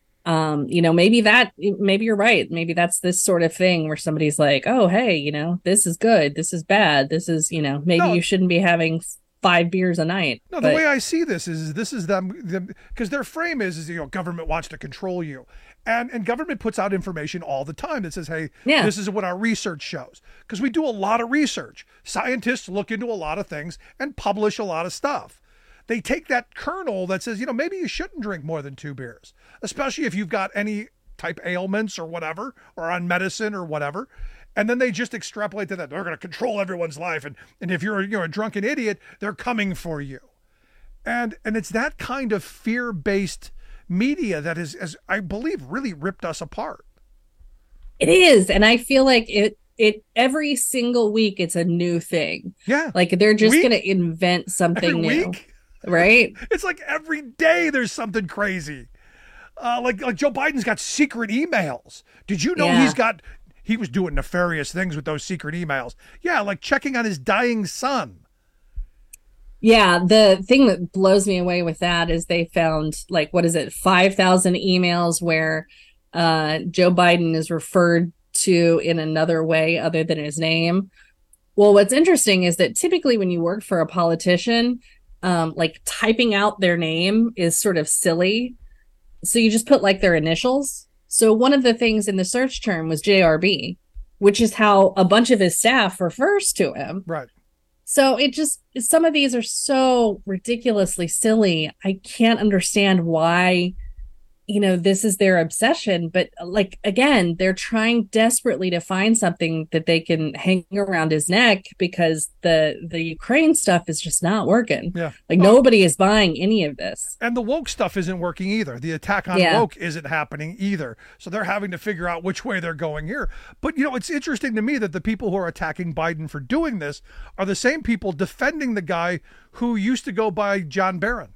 Maybe you're right. Maybe that's this sort of thing where somebody's like, oh, hey, this is good. This is bad. This is, you shouldn't be having 5 beers a night. No, the way I see this is them because their frame is government wants to control you. And government puts out information all the time that says, hey, this is what our research shows. Because we do a lot of research. Scientists look into a lot of things and publish a lot of stuff. They take that kernel that says, maybe you shouldn't drink more than 2 beers, especially if you've got any type ailments or whatever, or on medicine or whatever. And then they just extrapolate to that. They're going to control everyone's life. And if you're a drunken idiot, they're coming for you. And it's that kind of fear-based media that is, I believe, really ripped us apart. It is. And I feel like it every single week, it's a new thing. Yeah. Like they're just going to invent something every new. Week? Right? It's like every day there's something crazy. Like Joe Biden's got secret emails. Did you know he was doing nefarious things with those secret emails? Yeah, like checking on his dying son. Yeah, the thing that blows me away with that is they found 5,000 emails where Joe Biden is referred to in another way other than his name. Well, what's interesting is that typically when you work for a politician, typing out their name is sort of silly. So you just put their initials. So one of the things in the search term was JRB. which is how a bunch of his staff refers to him. Right. So some of these are so ridiculously silly. I can't understand why, this is their obsession. But like, again, they're trying desperately to find something that they can hang around his neck because the Ukraine stuff is just not working. Yeah. Like nobody is buying any of this. And the woke stuff isn't working either. The attack on woke isn't happening either. So they're having to figure out which way they're going here. But, it's interesting to me that the people who are attacking Biden for doing this are the same people defending the guy who used to go by John Barron.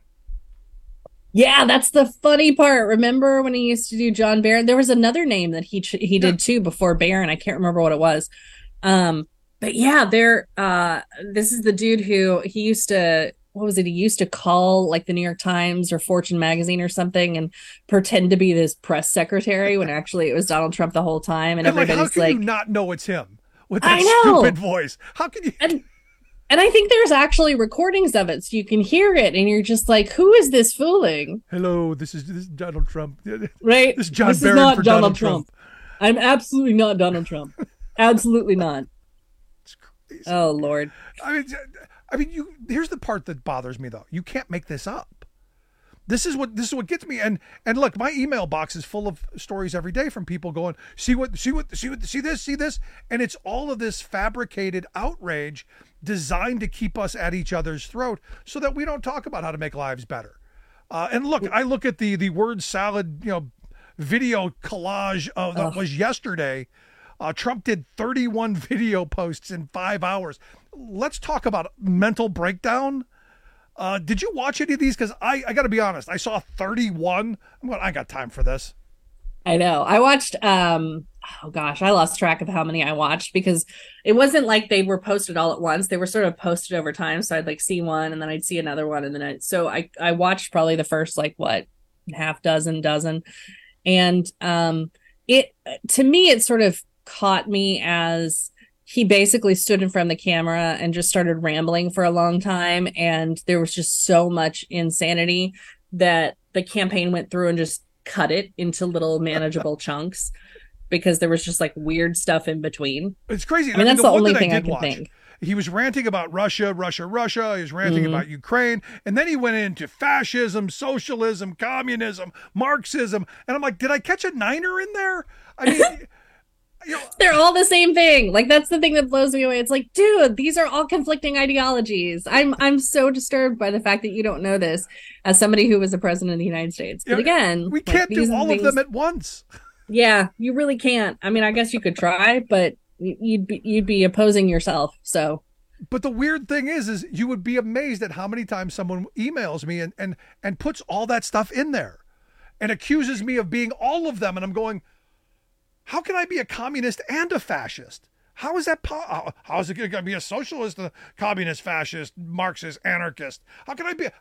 Yeah, that's the funny part. Remember when he used to do John Barron? There was another name that he did too before Barron. I can't remember what it was. But yeah, this is the dude who he used to, what was it? He used to call like the New York Times or Fortune magazine or something and pretend to be this press secretary when actually it was Donald Trump the whole time. And everybody's how can you not know it's him with that stupid voice? How can you? And I think there's actually recordings of it, so you can hear it, and you're just like, "Who is this fooling?" Hello, this is Donald Trump. Right? This is John Barron not for Donald Trump. I'm absolutely not Donald Trump. Absolutely not. It's crazy. Oh Lord. I mean, here's the part that bothers me though. You can't make this up. This is what gets me. And look, my email box is full of stories every day from people going, see this, and it's all of this fabricated outrage designed to keep us at each other's throat so that we don't talk about how to make lives better. And look, I look at the word salad, video collage that was yesterday. Trump did 31 video posts in 5 hours. Let's talk about mental breakdown. Did you watch any of these? Because I got to be honest, I saw 31. I got time for this. I know. I watched, oh gosh, I lost track of how many I watched because it wasn't like they were posted all at once. They were sort of posted over time. So I'd like see one and then I'd see another one. And then I watched probably the first, half dozen. And to me, it sort of caught me as he basically stood in front of the camera and just started rambling for a long time. And there was just so much insanity that the campaign went through and just cut it into little manageable chunks because there was just like weird stuff in between. It's crazy. I mean, that's the only thing I can think. He was ranting about Russia. He was ranting about Ukraine. And then he went into fascism, socialism, communism, Marxism. And I'm like, did I catch a niner in there? I mean... They're all the same thing. Like, that's the thing that blows me away. It's like, dude, these are all conflicting ideologies. I'm so disturbed by the fact that you don't know this as somebody who was the president of the United States. But again, we can't do all of them at once. Yeah, you really can't. I mean, I guess you could try, but you'd be opposing yourself. So, but the weird thing is you would be amazed at how many times someone emails me and puts all that stuff in there and accuses me of being all of them, and I'm going, how can I be a communist and a fascist? How is that? How is it going to be a socialist, a communist, fascist, Marxist, anarchist? How can I be?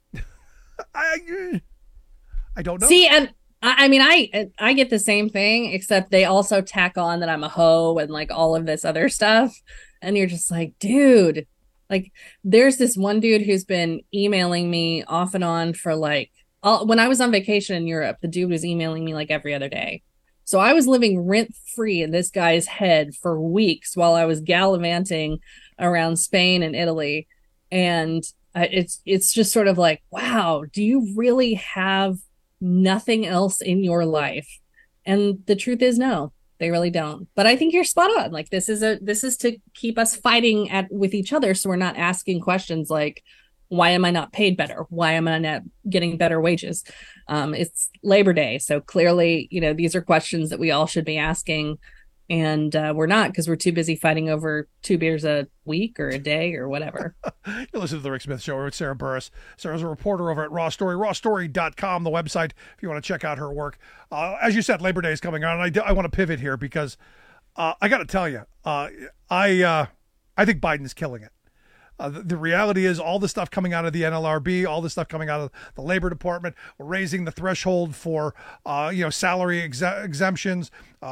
I don't know. See, and I mean, I get the same thing, except they also tack on that I'm a hoe and like all of this other stuff, and you're just like, dude, like there's this one dude who's been emailing me off and on for like when I was on vacation in Europe, the dude was emailing me like every other day. So I was living rent-free in this guy's head for weeks while I was gallivanting around Spain and Italy. And it's just sort of like, wow, do you really have nothing else in your life? And the truth is, no, they really don't. But I think you're spot on. Like, this is to keep us fighting with each other, so we're not asking questions like, why am I not paid better? Why am I not getting better wages? It's Labor Day. So clearly, these are questions that we all should be asking. And we're not, because we're too busy fighting over 2 beers a week or a day or whatever. You listen to The Rick Smith Show with Sarah Burris. Sarah's a reporter over at Raw Story, rawstory.com, the website, if you want to check out her work. As you said, Labor Day is coming on. And I want to pivot here because I got to tell you, I think Biden's killing it. The reality is all the stuff coming out of the NLRB, all the stuff coming out of the Labor Department, raising the threshold for, salary exemptions,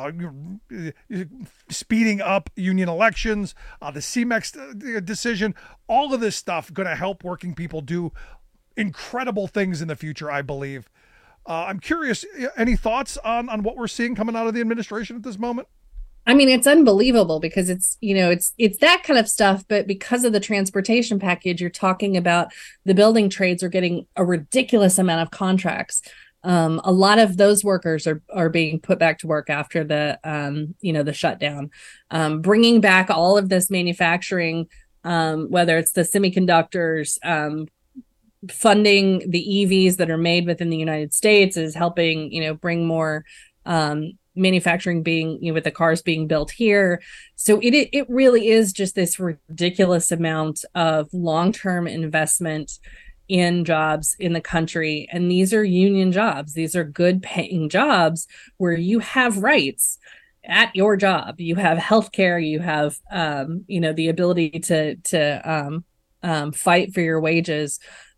speeding up union elections, the CMEX decision, all of this stuff going to help working people do incredible things in the future, I believe. I'm curious, any thoughts on what we're seeing coming out of the administration at this moment? I mean, it's unbelievable because it's that kind of stuff, but because of the transportation package, you're talking about the building trades are getting a ridiculous amount of contracts. A lot of those workers are being put back to work after the shutdown, bringing back all of this manufacturing, whether it's the semiconductors, funding the EVs that are made within the United States is helping, bring more, manufacturing being, with the cars being built here. So it really is just this ridiculous amount of long-term investment in jobs in the country. And these are union jobs. These are good paying jobs where you have rights at your job. You have healthcare, you have, the ability to fight for your wages,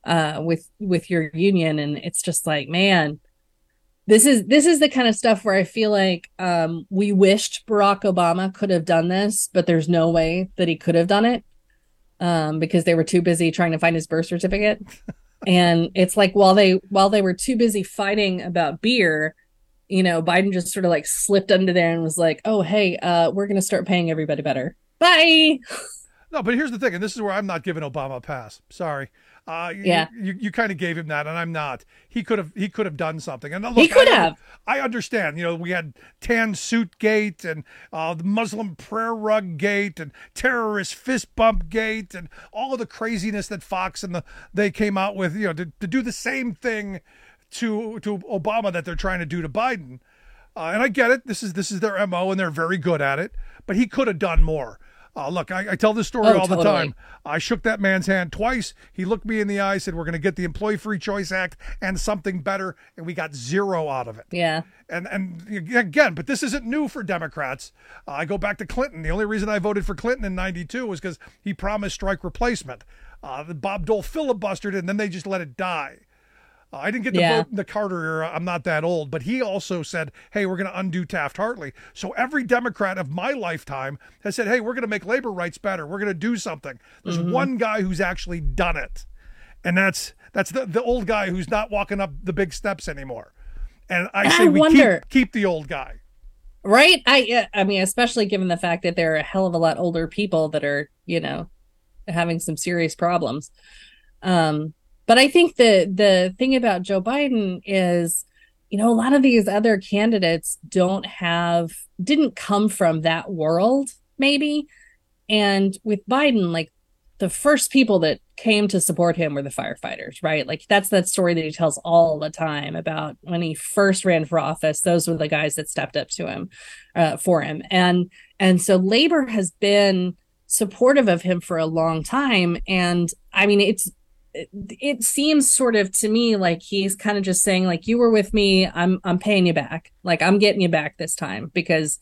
with your union. And it's just like, man, this is the kind of stuff where I feel like we wished Barack Obama could have done this, but there's no way that he could have done it because they were too busy trying to find his birth certificate. And it's like while they were too busy fighting about beer, Biden just sort of like slipped under there and was like, oh, hey, we're going to start paying everybody better. Bye. No, but here's the thing, and this is where I'm not giving Obama a pass. Sorry. You kind of gave him that, and I'm not. He could have done something. And look, he could have. I understand. We had tan suit gate and the Muslim prayer rug gate and terrorist fist bump gate and all of the craziness that Fox and they came out with. To do the same thing to Obama that they're trying to do to Biden. And I get it. This is their MO, and they're very good at it. But he could have done more. Look, I tell this story all the time. I shook that man's hand twice. He looked me in the eye, said, we're going to get the Employee Free Choice Act and something better, and we got zero out of it. Yeah. And again, but this isn't new for Democrats. I go back to Clinton. The only reason I voted for Clinton in 92 was because he promised strike replacement. Bob Dole filibustered it, and then they just let it die. I didn't get to vote in the Carter era. I'm not that old. But he also said, hey, we're going to undo Taft-Hartley. So every Democrat of my lifetime has said, hey, we're going to make labor rights better. We're going to do something. There's one guy who's actually done it. And that's the old guy who's not walking up the big steps anymore. And I say keep the old guy. Right? I mean, especially given the fact that there are a hell of a lot older people that are, having some serious problems. But I think the thing about Joe Biden is, a lot of these other candidates didn't come from that world, maybe. And with Biden, like the first people that came to support him were the firefighters, right? Like that's that story that he tells all the time about when he first ran for office. Those were the guys that stepped up to him, for him. And so labor has been supportive of him for a long time. And I mean, it seems sort of to me like he's kind of just saying, like, you were with me, I'm paying you back. Like, I'm getting you back this time because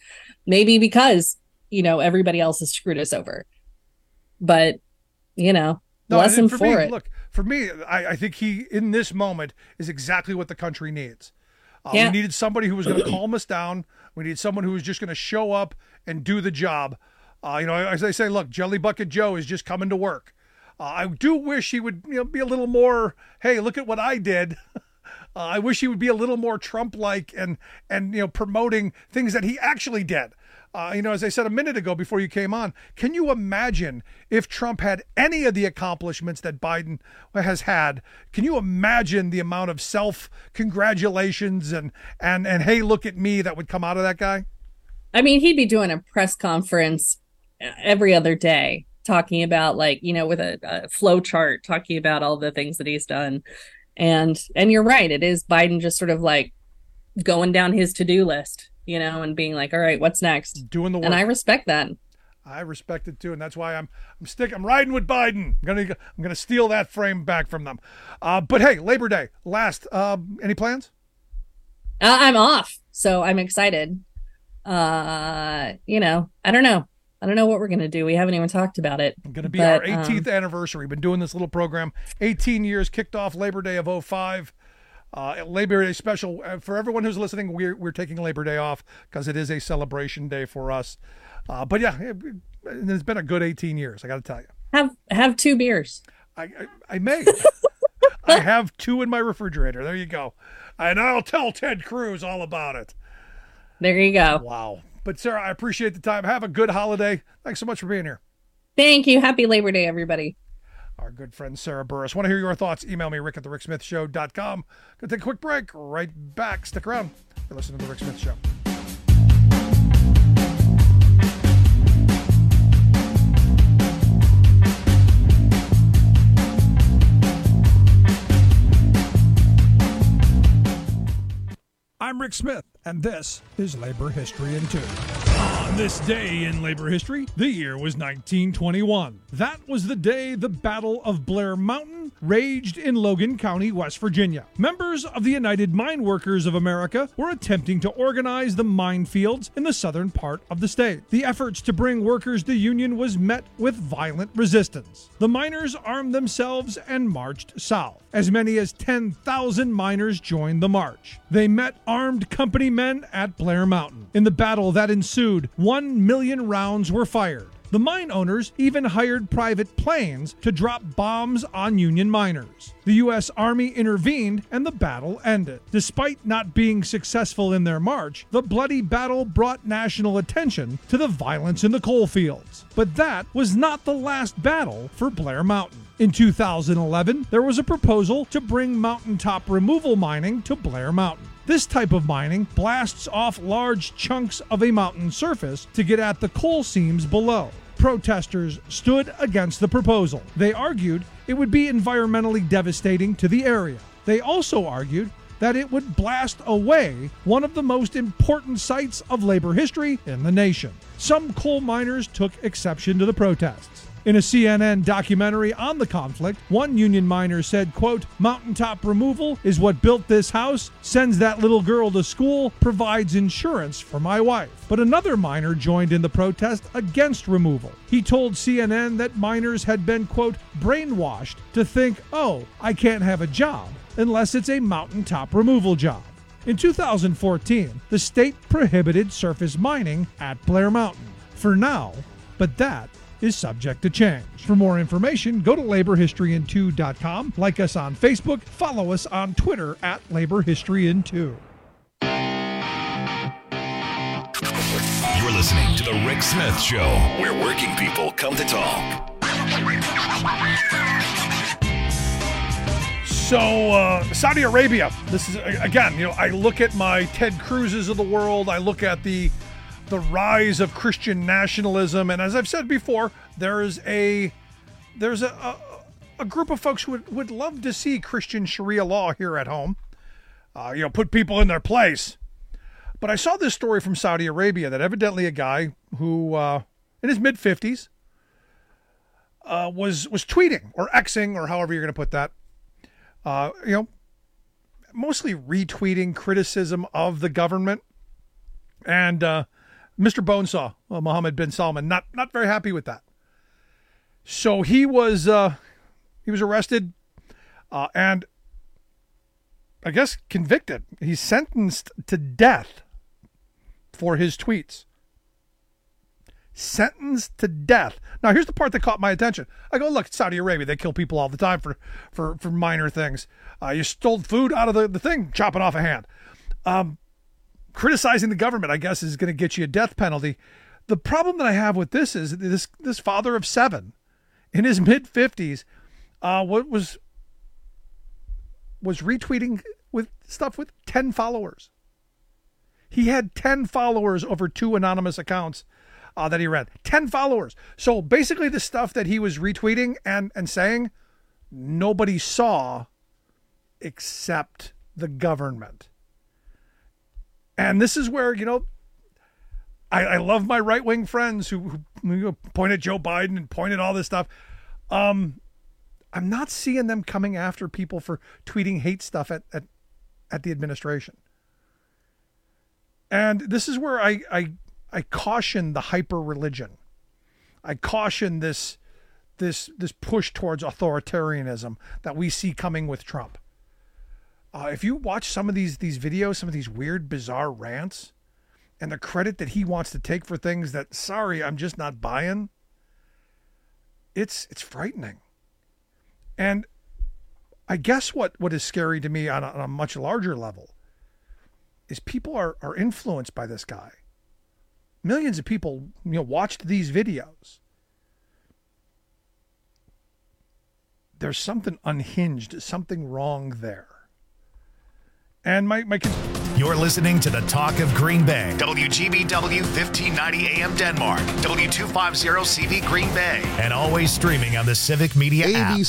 everybody else has screwed us over. But, bless him for it. Look, for me, I think he, in this moment, is exactly what the country needs. We needed somebody who was going to calm us down. We needed someone who was just going to show up and do the job. As I say, look, Jelly Bucket Joe is just coming to work. I do wish he would, be a little more, hey, look at what I did. I wish he would be a little more Trump-like and promoting things that he actually did. As I said a minute ago before you came on, can you imagine if Trump had any of the accomplishments that Biden has had? Can you imagine the amount of self-congratulations and hey, look at me that would come out of that guy? I mean, he'd be doing a press conference every other day, talking about with a flow chart, talking about all the things that he's done. And you're right. It is Biden just sort of like going down his to-do list, and being like, all right, what's next? Doing the work. And I respect that. I respect it too. And that's why I'm riding with Biden. I'm going to steal that frame back from them. But hey, Labor Day last, any plans? I'm off. So I'm excited. I don't know. I don't know what we're going to do. We haven't even talked about it. It's going to be our 18th anniversary. We've been doing this little program. 18 years, kicked off Labor Day of 2005. Labor Day special. For everyone who's listening, we're taking Labor Day off because it is a celebration day for us. But yeah, it's been a good 18 years, I got to tell you. Have 2 beers. I may. I have 2 in my refrigerator. There you go. And I'll tell Ted Cruz all about it. There you go. Wow. But Sarah, I appreciate the time. Have a good holiday. Thanks so much for being here. Thank you. Happy Labor Day, everybody. Our good friend Sarah Burris. Want to hear your thoughts? Email me, rick@thericksmithshow.com. Gonna take a quick break. Right back. Stick around. You're listening to The Rick Smith Show. I'm Rick Smith, and this is Labor History in 2. On this day in labor history, the year was 1921. That was the day the Battle of Blair Mountain raged in Logan County, West Virginia. Members of the United Mine Workers of America were attempting to organize the minefields in the southern part of the state. The efforts to bring workers to union was met with violent resistance. The miners armed themselves and marched south. As many as 10,000 miners joined the march. They met armed company men at Blair Mountain. In the battle that ensued, 1 million rounds were fired. The mine owners even hired private planes to drop bombs on Union miners. The U.S. Army intervened and the battle ended. Despite not being successful in their march, the bloody battle brought national attention to the violence in the coal fields. But that was not the last battle for Blair Mountain. In 2011, there was a proposal to bring mountaintop removal mining to Blair Mountain. This type of mining blasts off large chunks of a mountain surface to get at the coal seams below. Protesters stood against the proposal. They argued it would be environmentally devastating to the area. They also argued that it would blast away one of the most important sites of labor history in the nation. Some coal miners took exception to the protests. In a CNN documentary on the conflict, one union miner said, quote, "Mountaintop removal is what built this house, sends that little girl to school, provides insurance for my wife." But another miner joined in the protest against removal. He told CNN that miners had been, quote, "brainwashed to think, oh, I can't have a job unless it's a mountaintop removal job." In 2014, the state prohibited surface mining at Blair Mountain. For now, but that is subject to change. For more information, go to laborhistoryin2.com, like us on Facebook, follow us on Twitter at laborhistoryin2. You're listening to The Rick Smith Show, where working people come to talk. So, Saudi Arabia, this is, again, I look at my Ted Cruz's of the world, I look at the rise of Christian nationalism, and as I've said before, there's a group of folks who would love to see Christian Sharia law here at home, put people in their place. But I saw this story from Saudi Arabia that evidently a guy who, in his mid-50s, was tweeting or Xing, or however you're going to put that, mostly retweeting criticism of the government. And Mr. Bonesaw, Mohammed bin Salman, not very happy with that. So he was arrested and I guess convicted. He's sentenced to death for his tweets. Sentenced to death. Now, here's the part that caught my attention. I go, look, it's Saudi Arabia. They kill people all the time for minor things. You stole food out of the thing, chopping off a hand. Criticizing the government, I guess, is going to get you a death penalty. The problem that I have with this is this father of 7 in his mid-50s was retweeting with stuff with 10 followers. He had 10 followers over 2 anonymous accounts that he read. 10 followers. So basically the stuff that he was retweeting and saying, nobody saw except the government. And this is where, I love my right-wing friends who point at Joe Biden and point at all this stuff. I'm not seeing them coming after people for tweeting hate stuff at the administration. And this is where I caution the hyper-religion. I caution this push towards authoritarianism that we see coming with Trump. If you watch some of these videos, some of these weird, bizarre rants, and the credit that he wants to take for things that, sorry, I'm just not buying, it's frightening. And I guess what is scary to me on a much larger level is people are influenced by this guy. Millions of people, watched these videos. There's something unhinged, something wrong there. And You're listening to the Talk of Green Bay. WGBW 1590 AM Denmark. W250 CV Green Bay. And always streaming on the Civic Media app.